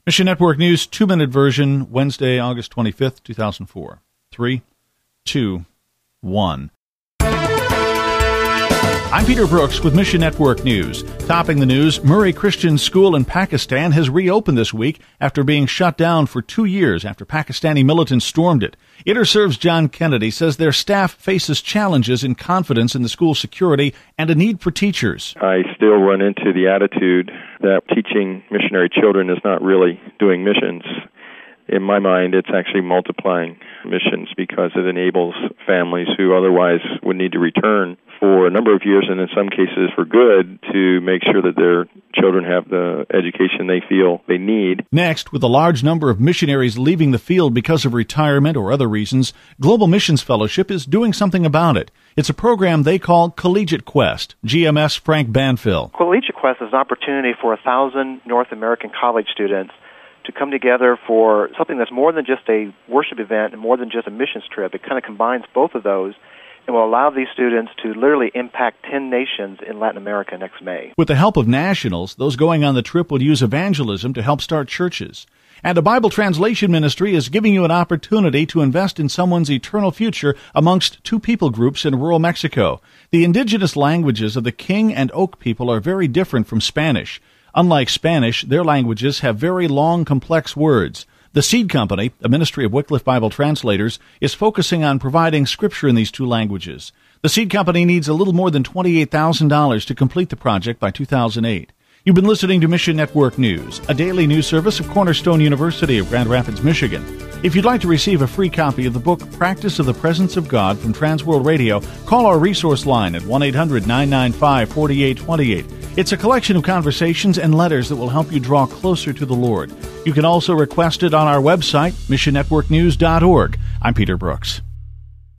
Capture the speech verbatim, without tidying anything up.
Mission Network News, two-minute version, Wednesday, August twenty-fifth, two thousand four. Three, two, one. I'm Peter Brooks with Mission Network News. Topping the news, Murray Christian School in Pakistan has reopened this week after being shut down for two years after Pakistani militants stormed it. InterServe's John Kennedy says their staff faces challenges in confidence in the school's security and a need for teachers. I still run into the attitude that teaching missionary children is not really doing missions. In my mind, it's actually multiplying missions because it enables families who otherwise would need to return for a number of years, and in some cases for good, to make sure that their children have the education they feel they need. Next, with a large number of missionaries leaving the field because of retirement or other reasons, Global Missions Fellowship is doing something about it. It's a program they call Collegiate Quest. G M S Frank Banfill. Collegiate Quest is an opportunity for a thousand North American college students to come together for something that's more than just a worship event and more than just a missions trip. It kind of combines both of those and will allow these students to literally impact ten nations in Latin America next May. With the help of nationals, those going on the trip will use evangelism to help start churches. And a Bible translation ministry is giving you an opportunity to invest in someone's eternal future amongst two people groups in rural Mexico. The indigenous languages of the King and Oak people are very different from Spanish. Unlike Spanish, their languages have very long, complex words. The Seed Company, a ministry of Wycliffe Bible translators, is focusing on providing scripture in these two languages. The Seed Company needs a little more than twenty-eight thousand dollars to complete the project by two thousand eight. You've been listening to Mission Network News, a daily news service of Cornerstone University of Grand Rapids, Michigan. If you'd like to receive a free copy of the book Practice of the Presence of God from Transworld Radio, call our resource line at one eight hundred nine nine five four eight two eight. It's a collection of conversations and letters that will help you draw closer to the Lord. You can also request it on our website, mission network news dot org. I'm Peter Brooks.